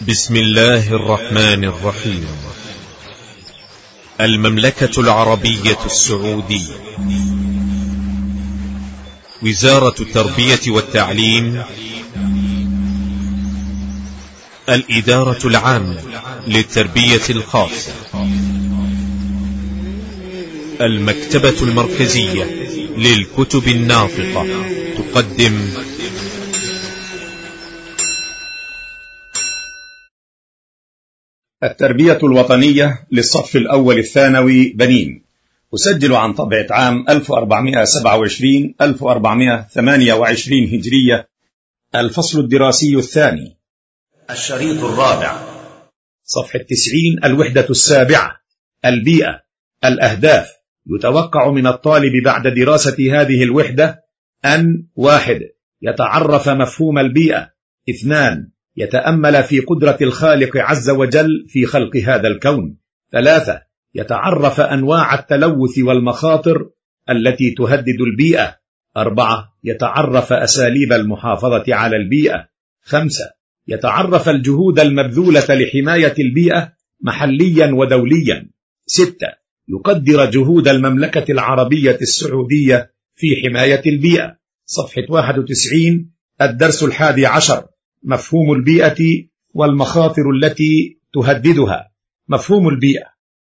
بسم الله الرحمن الرحيم. المملكة العربية السعودية، وزارة التربية والتعليم، الإدارة العامة للتربية الخاصة، المكتبة المركزية للكتب الناطقة تقدم التربية الوطنية للصف الأول الثانوي بنين، أسجل عن طبعة عام 1427-1428 هجرية، الفصل الدراسي الثاني، الشريط الرابع، صفحة 90، الوحدة السابعة، البيئة، الأهداف. يتوقع من الطالب بعد دراسة هذه الوحدة أن: 1. يتعرف مفهوم البيئة. 2. يتأمل في قدرة الخالق عز وجل في خلق هذا الكون. 3. يتعرف أنواع التلوث والمخاطر التي تهدد البيئة. 4. يتعرف أساليب المحافظة على البيئة. 5. يتعرف الجهود المبذولة لحماية البيئة محليا ودوليا. 6. يقدر جهود المملكة العربية السعودية في حماية البيئة. صفحة 91، الدرس 11، مفهوم البيئة والمخاطر التي تهددها. مفهوم البيئة: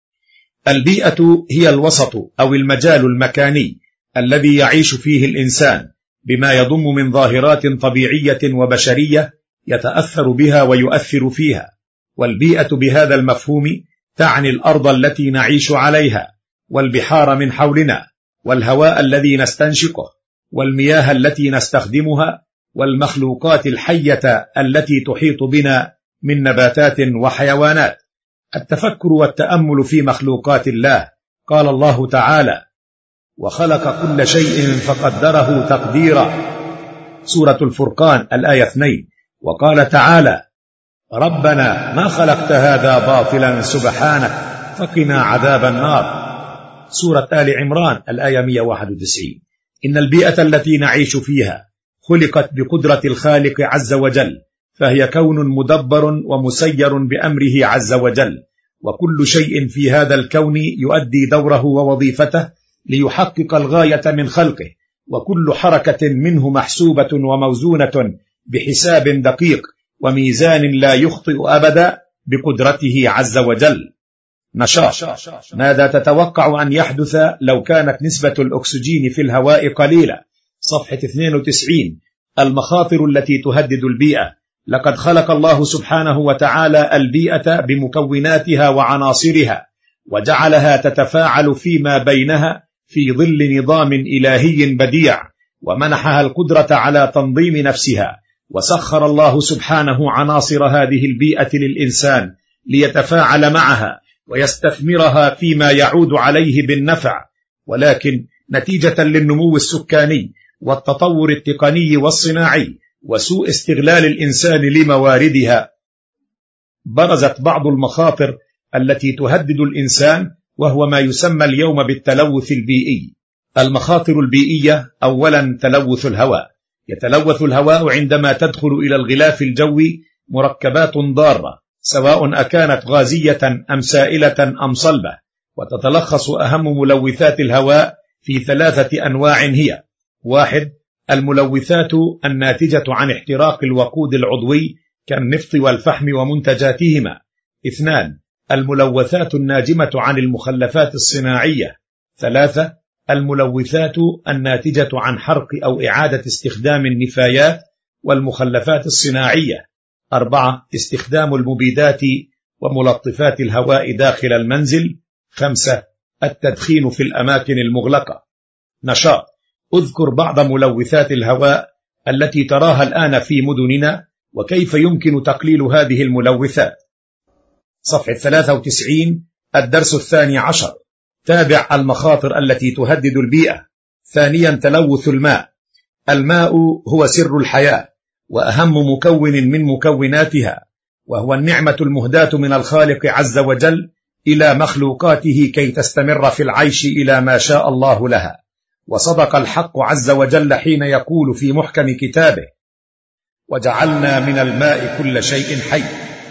البيئة هي الوسط أو المجال المكاني الذي يعيش فيه الإنسان، بما يضم من ظاهرات طبيعية وبشرية يتأثر بها ويؤثر فيها. والبيئة بهذا المفهوم تعني الأرض التي نعيش عليها، والبحار من حولنا، والهواء الذي نستنشقه، والمياه التي نستخدمها، والمخلوقات الحية التي تحيط بنا من نباتات وحيوانات. التفكر والتأمل في مخلوقات الله. قال الله تعالى: وخلق كل شيء فقدره تقديرا، سورة الفرقان الآية 2. وقال تعالى: ربنا ما خلقت هذا باطلا سبحانك فقنا عذاب النار، سورة آل عمران الآية 191. إن البيئة التي نعيش فيها خلقت بقدرة الخالق عز وجل، فهي كون مدبر ومسير بأمره عز وجل، وكل شيء في هذا الكون يؤدي دوره ووظيفته ليحقق الغاية من خلقه، وكل حركة منه محسوبة وموزونة بحساب دقيق وميزان لا يخطئ أبدا بقدرته عز وجل. نشاط: ماذا تتوقع أن يحدث لو كانت نسبة الأكسجين في الهواء قليلة؟ صفحة 92، المخاطر التي تهدد البيئة. لقد خلق الله سبحانه وتعالى البيئة بمكوناتها وعناصرها، وجعلها تتفاعل فيما بينها في ظل نظام إلهي بديع، ومنحها القدرة على تنظيم نفسها. وسخر الله سبحانه عناصر هذه البيئة للإنسان ليتفاعل معها ويستثمرها فيما يعود عليه بالنفع، ولكن نتيجة للنمو السكاني والتطور التقني والصناعي وسوء استغلال الإنسان لمواردها، برزت بعض المخاطر التي تهدد الإنسان، وهو ما يسمى اليوم بالتلوث البيئي. المخاطر البيئية: أولا، تلوث الهواء. يتلوث الهواء عندما تدخل إلى الغلاف الجوي مركبات ضارة، سواء أكانت غازية أم سائلة أم صلبة، وتتلخص أهم ملوثات الهواء في 3 أنواع هي: 1. الملوثات الناتجة عن احتراق الوقود العضوي كالنفط والفحم ومنتجاتهما. 2. الملوثات الناجمة عن المخلفات الصناعية. 3. الملوثات الناتجة عن حرق أو إعادة استخدام النفايات والمخلفات الصناعية. 4. استخدام المبيدات وملطفات الهواء داخل المنزل. 5. التدخين في الأماكن المغلقة. نشاط: اذكر بعض ملوثات الهواء التي تراها الآن في مدننا، وكيف يمكن تقليل هذه الملوثات. صفحة 93، الدرس 12، تابع المخاطر التي تهدد البيئة. ثانيا، تلوث الماء. الماء هو سر الحياة وأهم مكون من مكوناتها، وهو النعمة المهداة من الخالق عز وجل إلى مخلوقاته كي تستمر في العيش إلى ما شاء الله لها. وصدق الحق عز وجل حين يقول في محكم كتابه: وجعلنا من الماء كل شيء حي.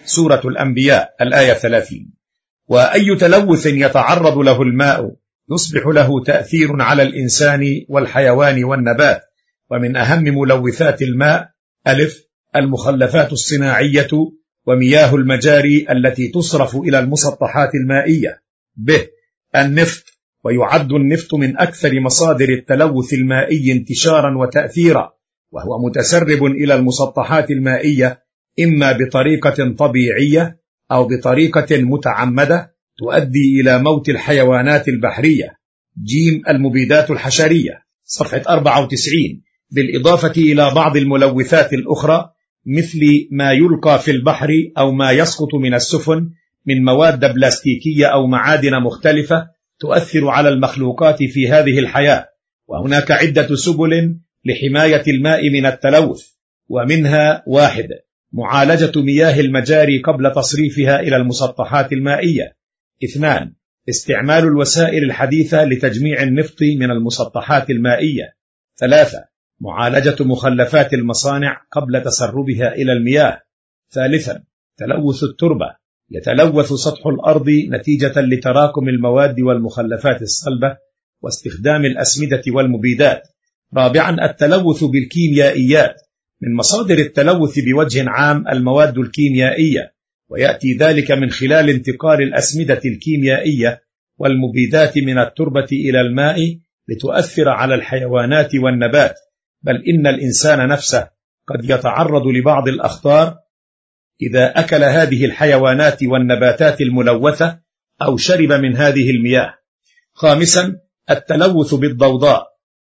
سورة الأنبياء الآية 30. وأي تلوث يتعرض له الماء يصبح له تأثير على الإنسان والحيوان والنبات. ومن أهم ملوثات الماء: ألف، المخلفات الصناعية ومياه المجاري التي تصرف إلى المسطحات المائية. ب، النفط، ويعد النفط من أكثر مصادر التلوث المائي انتشارا وتأثيرا، وهو متسرب إلى المسطحات المائية إما بطريقة طبيعية أو بطريقة متعمدة تؤدي إلى موت الحيوانات البحرية. ج، المبيدات الحشرية، صفحة 94، بالإضافة إلى بعض الملوثات الأخرى مثل ما يلقى في البحر أو ما يسقط من السفن من مواد بلاستيكية أو معادن مختلفة تؤثر على المخلوقات في هذه الحياة. وهناك عدة سبل لحماية الماء من التلوث، ومنها: 1، معالجة مياه المجاري قبل تصريفها إلى المسطحات المائية. 2، استعمال الوسائل الحديثة لتجميع النفط من المسطحات المائية. 3، معالجة مخلفات المصانع قبل تسربها إلى المياه. 3، تلوث التربة، يتلوث سطح الأرض نتيجة لتراكم المواد والمخلفات الصلبة واستخدام الأسمدة والمبيدات. 4، التلوث بالكيميائيات، من مصادر التلوث بوجه عام المواد الكيميائية، ويأتي ذلك من خلال انتقال الأسمدة الكيميائية والمبيدات من التربة إلى الماء لتؤثر على الحيوانات والنبات، بل إن الإنسان نفسه قد يتعرض لبعض الأخطار إذا أكل هذه الحيوانات والنباتات الملوثة أو شرب من هذه المياه. 5، التلوث بالضوضاء،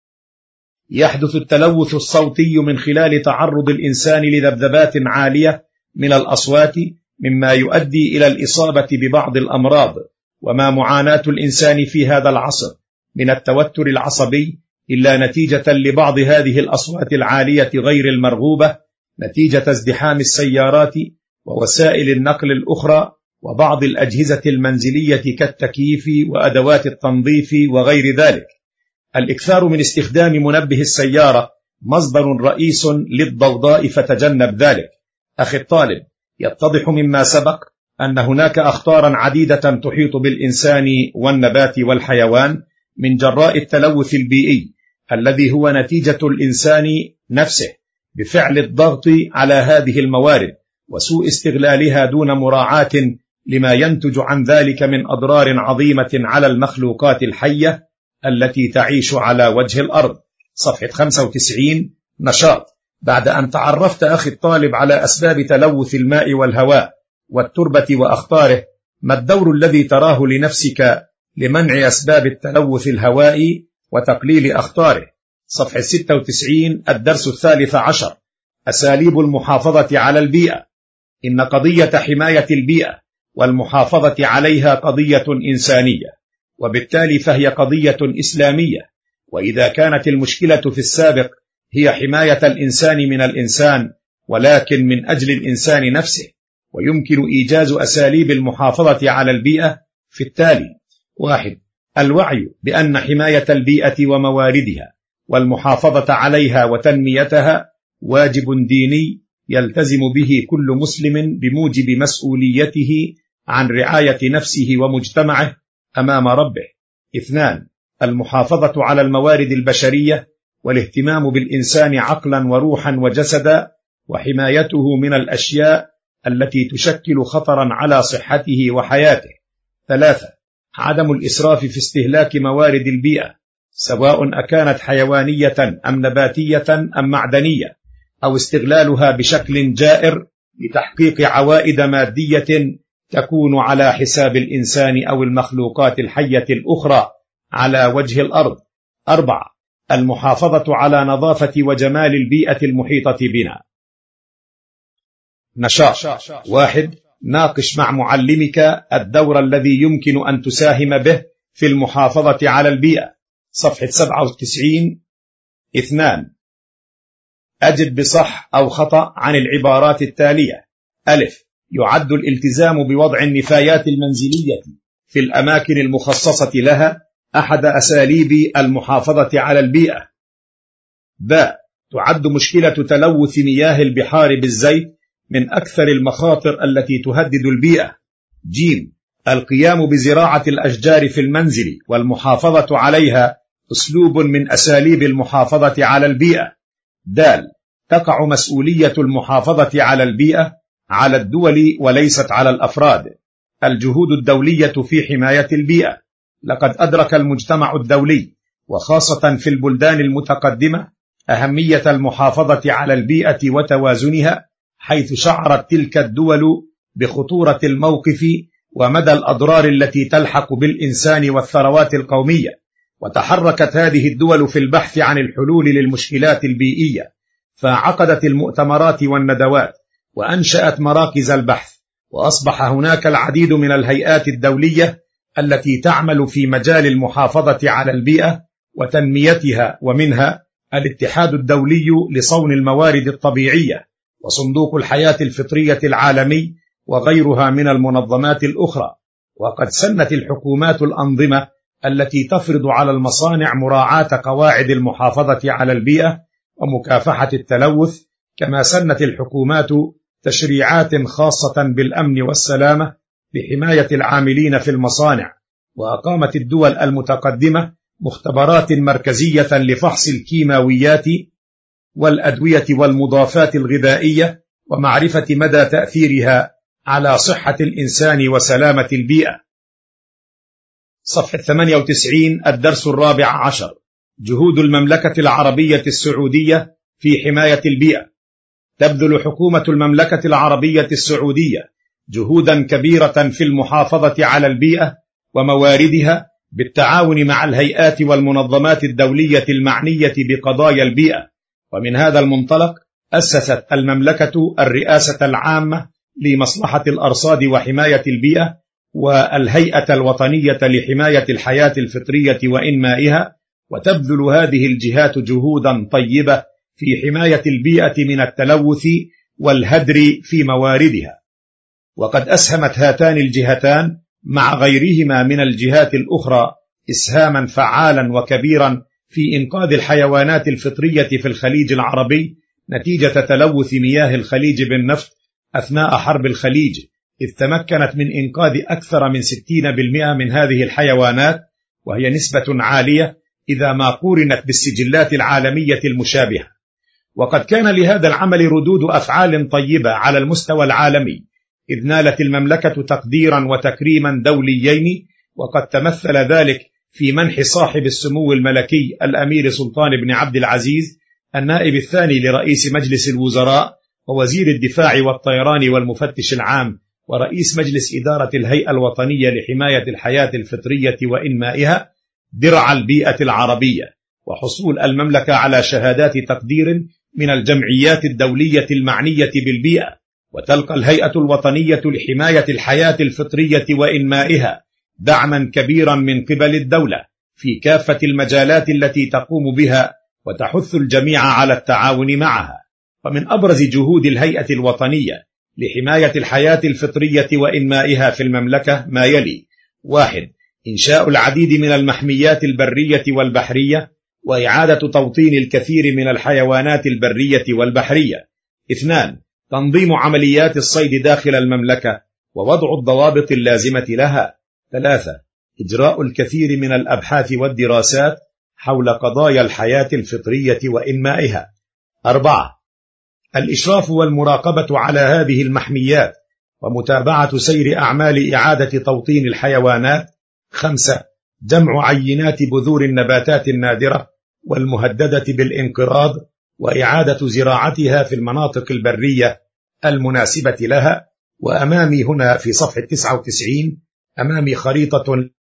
يحدث التلوث الصوتي من خلال تعرض الإنسان لذبذبات عالية من الأصوات، مما يؤدي إلى الإصابة ببعض الأمراض. وما معاناة الإنسان في هذا العصر من التوتر العصبي إلا نتيجة لبعض هذه الأصوات العالية غير المرغوبة، نتيجة ازدحام السيارات ووسائل النقل الأخرى وبعض الأجهزة المنزلية كالتكييف وأدوات التنظيف وغير ذلك. الإكثار من استخدام منبه السيارة مصدر رئيس للضوضاء، فتجنب ذلك. أخي الطالب، يتضح مما سبق أن هناك أخطارا عديدة تحيط بالإنسان والنبات والحيوان من جراء التلوث البيئي الذي هو نتيجة الإنسان نفسه بفعل الضغط على هذه الموارد وسوء استغلالها دون مراعاة لما ينتج عن ذلك من أضرار عظيمة على المخلوقات الحية التي تعيش على وجه الأرض. صفحة 95. نشاط. بعد أن تعرفت أخي الطالب على أسباب تلوث الماء والهواء والتربة وأخطاره، ما الدور الذي تراه لنفسك لمنع أسباب التلوث الهوائي وتقليل أخطاره؟ صفحة 96. الدرس 13. أساليب المحافظة على البيئة. إن قضية حماية البيئة والمحافظة عليها قضية إنسانية، وبالتالي فهي قضية إسلامية. وإذا كانت المشكلة في السابق هي حماية الإنسان من الإنسان، ولكن من أجل الإنسان نفسه، ويمكن إيجاز أساليب المحافظة على البيئة في التالي: 1. الوعي بأن حماية البيئة ومواردها والمحافظة عليها وتنميتها واجب ديني يلتزم به كل مسلم بموجب مسؤوليته عن رعاية نفسه ومجتمعه أمام ربه. 2. المحافظة على الموارد البشرية والاهتمام بالإنسان عقلا وروحا وجسدا، وحمايته من الأشياء التي تشكل خطرا على صحته وحياته. 3. عدم الإسراف في استهلاك موارد البيئة، سواء أكانت حيوانية أم نباتية أم معدنية، أو استغلالها بشكل جائر لتحقيق عوائد مادية تكون على حساب الإنسان أو المخلوقات الحية الأخرى على وجه الأرض. 4. المحافظة على نظافة وجمال البيئة المحيطة بنا. نشاط. 1. ناقش مع معلمك الدور الذي يمكن أن تساهم به في المحافظة على البيئة. صفحة 97. 2. أجب بصح أو خطأ عن العبارات التالية: ألف، يعد الالتزام بوضع النفايات المنزلية في الأماكن المخصصة لها أحد أساليب المحافظة على البيئة. ب، تعد مشكلة تلوث مياه البحار بالزيت من أكثر المخاطر التي تهدد البيئة. ج. القيام بزراعة الأشجار في المنزل والمحافظة عليها أسلوب من أساليب المحافظة على البيئة. د. تقع مسؤولية المحافظة على البيئة على الدول وليست على الأفراد. الجهود الدولية في حماية البيئة. لقد أدرك المجتمع الدولي وخاصة في البلدان المتقدمة أهمية المحافظة على البيئة وتوازنها، حيث شعرت تلك الدول بخطورة الموقف ومدى الأضرار التي تلحق بالإنسان والثروات القومية، وتحركت هذه الدول في البحث عن الحلول للمشكلات البيئية، فعقدت المؤتمرات والندوات وأنشأت مراكز البحث، وأصبح هناك العديد من الهيئات الدولية التي تعمل في مجال المحافظة على البيئة وتنميتها، ومنها الاتحاد الدولي لصون الموارد الطبيعية، وصندوق الحياة الفطرية العالمي، وغيرها من المنظمات الأخرى. وقد سنت الحكومات الأنظمة التي تفرض على المصانع مراعاة قواعد المحافظة على البيئة ومكافحة التلوث، كما سنت الحكومات تشريعات خاصة بالأمن والسلامة لحماية العاملين في المصانع، وأقامت الدول المتقدمة مختبرات مركزية لفحص الكيماويات والأدوية والمضافات الغذائية ومعرفة مدى تأثيرها على صحة الإنسان وسلامة البيئة. صفحة 98. الدرس الرابع عشر. جهود المملكة العربية السعودية في حماية البيئة. تبذل حكومة المملكة العربية السعودية جهودا كبيرة في المحافظة على البيئة ومواردها بالتعاون مع الهيئات والمنظمات الدولية المعنية بقضايا البيئة. ومن هذا المنطلق أسست المملكة الرئاسة العامة لمصلحة الأرصاد وحماية البيئة والهيئة الوطنية لحماية الحياة الفطرية وإنمائها، وتبذل هذه الجهات جهودا طيبة في حماية البيئة من التلوث والهدر في مواردها. وقد أسهمت هاتان الجهتان مع غيرهما من الجهات الأخرى إسهاما فعالا وكبيرا في إنقاذ الحيوانات الفطرية في الخليج العربي نتيجة تلوث مياه الخليج بالنفط أثناء حرب الخليج، إذ تمكنت من إنقاذ أكثر من 60% من هذه الحيوانات، وهي نسبة عالية إذا ما قورنت بالسجلات العالمية المشابهة. وقد كان لهذا العمل ردود أفعال طيبة على المستوى العالمي، إذ نالت المملكة تقديرا وتكريما دوليين، وقد تمثل ذلك في منح صاحب السمو الملكي الأمير سلطان بن عبد العزيز النائب الثاني لرئيس مجلس الوزراء ووزير الدفاع والطيران والمفتش العام ورئيس مجلس إدارة الهيئة الوطنية لحماية الحياة الفطرية وإنمائها درع البيئة العربية، وحصول المملكة على شهادات تقدير من الجمعيات الدولية المعنية بالبيئة. وتلقى الهيئة الوطنية لحماية الحياة الفطرية وإنمائها دعما كبيرا من قبل الدولة في كافة المجالات التي تقوم بها، وتحث الجميع على التعاون معها. ومن أبرز جهود الهيئة الوطنية لحماية الحياة الفطرية وإنمائها في المملكة ما يلي: 1. إنشاء العديد من المحميات البرية والبحرية وإعادة توطين الكثير من الحيوانات البرية والبحرية. 2. تنظيم عمليات الصيد داخل المملكة ووضع الضوابط اللازمة لها. 3. إجراء الكثير من الأبحاث والدراسات حول قضايا الحياة الفطرية وإنمائها. 4. الإشراف والمراقبة على هذه المحميات ومتابعة سير أعمال إعادة توطين الحيوانات. 5. جمع عينات بذور النباتات النادرة والمهددة بالانقراض وإعادة زراعتها في المناطق البرية المناسبة لها. وأمامي هنا في صفحة 99 أمامي خريطة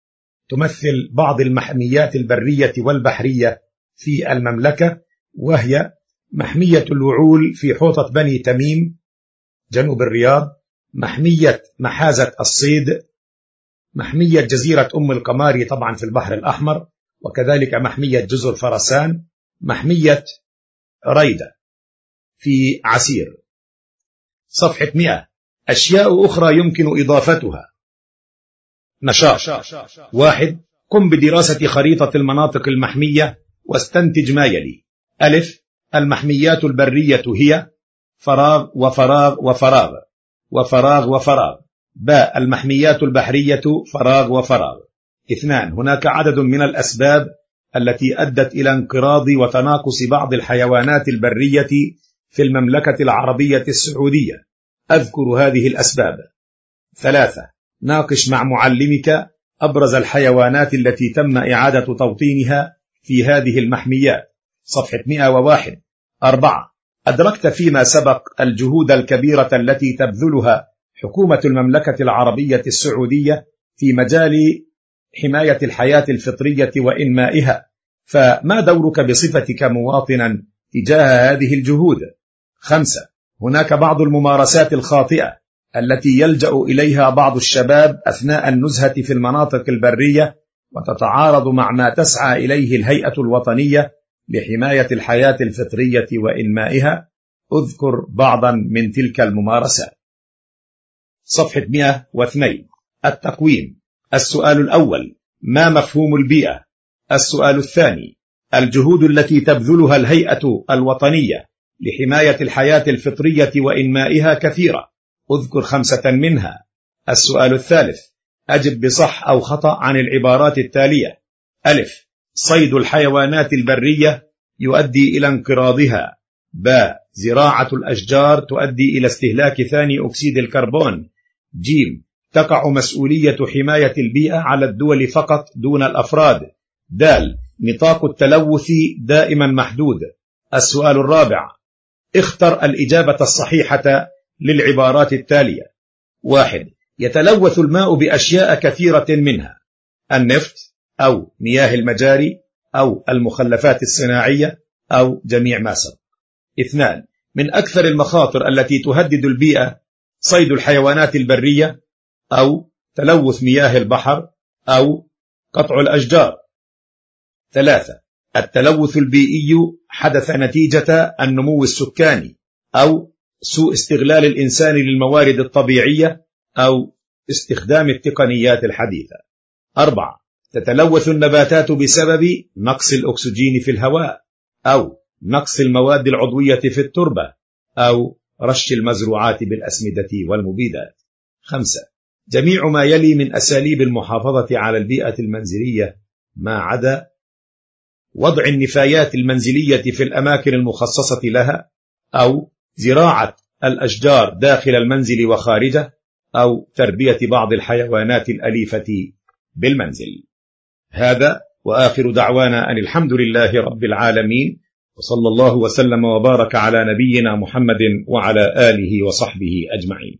تمثل بعض المحميات البرية والبحرية في المملكة، وهي محمية الوعول في حوطة بني تميم جنوب الرياض، محمية محازة الصيد، محمية جزيرة أم القماري طبعا في البحر الأحمر، وكذلك محمية جزر فرسان، محمية ريدة في عسير. صفحة 100 أشياء أخرى يمكن إضافتها. نشاط: 1. قم بدراسة خريطة المناطق المحمية واستنتج ما يلي: أ. المحميات البرية هي فراغ وفراغ وفراغ وفراغ وفراغ. باء المحميات البحرية فراغ وفراغ. 2 هناك عدد من الأسباب التي أدت إلى انقراض وتناقص بعض الحيوانات البرية في المملكة العربية السعودية. أذكر هذه الأسباب. 3 ناقش مع معلمك أبرز الحيوانات التي تم إعادة توطينها في هذه المحميات. صفحة 101. 4 أدركت فيما سبق الجهود الكبيرة التي تبذلها حكومة المملكة العربية السعودية في مجال حماية الحياة الفطرية وإنمائها، فما دورك بصفتك مواطنا تجاه هذه الجهود؟ 5 هناك بعض الممارسات الخاطئة التي يلجأ إليها بعض الشباب أثناء النزهة في المناطق البرية وتتعارض مع ما تسعى إليه الهيئة الوطنية لحماية الحياة الفطرية وإنمائها. أذكر بعضا من تلك الممارسات. صفحة 102. التقويم. السؤال الأول: ما مفهوم البيئة؟ السؤال الثاني: الجهود التي تبذلها الهيئة الوطنية لحماية الحياة الفطرية وإنمائها كثيرة، أذكر 5 منها. السؤال الثالث: أجب بصح أو خطأ عن العبارات التالية: ألف، صيد الحيوانات البرية يؤدي إلى انقراضها. باء، زراعة الأشجار تؤدي إلى استهلاك ثاني أكسيد الكربون. جيم، تقع مسؤولية حماية البيئة على الدول فقط دون الأفراد. دال، نطاق التلوث دائما محدود. السؤال الرابع: اختر الإجابة الصحيحة للعبارات التالية. 1. يتلوث الماء بأشياء كثيرة منها: النفط أو مياه المجاري أو المخلفات الصناعية أو جميع ما سبق. 2. من أكثر المخاطر التي تهدد البيئة صيد الحيوانات البرية أو تلوث مياه البحر أو قطع الأشجار. 3. التلوث البيئي حدث نتيجة النمو السكاني أو سوء استغلال الإنسان للموارد الطبيعية أو استخدام التقنيات الحديثة. 4. تتلوث النباتات بسبب نقص الأكسجين في الهواء أو نقص المواد العضوية في التربة أو رش المزروعات بالأسمدة والمبيدات. 5. جميع ما يلي من أساليب المحافظة على البيئة المنزلية ما عدا وضع النفايات المنزلية في الأماكن المخصصة لها أو زراعة الأشجار داخل المنزل وخارجه أو تربية بعض الحيوانات الأليفة بالمنزل. هذا وآخر دعوانا أن الحمد لله رب العالمين، وصلى الله وسلم وبارك على نبينا محمد وعلى آله وصحبه أجمعين.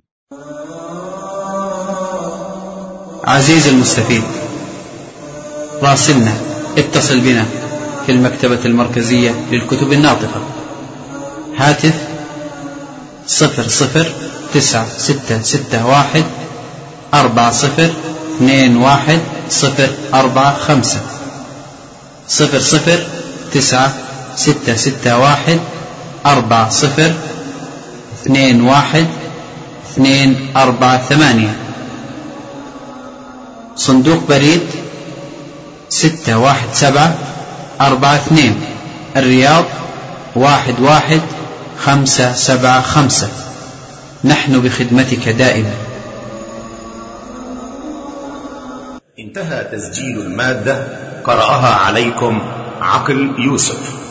عزيز المستفيد، راسلنا، اتصل بنا في المكتبة المركزية للكتب الناطقة. هاتف 009661 402105 009661 4021 صندوق بريد 61742 الرياض 11575. نحن بخدمتك دائما. انتهى تسجيل المادة. قرأها عليكم عقل يوسف.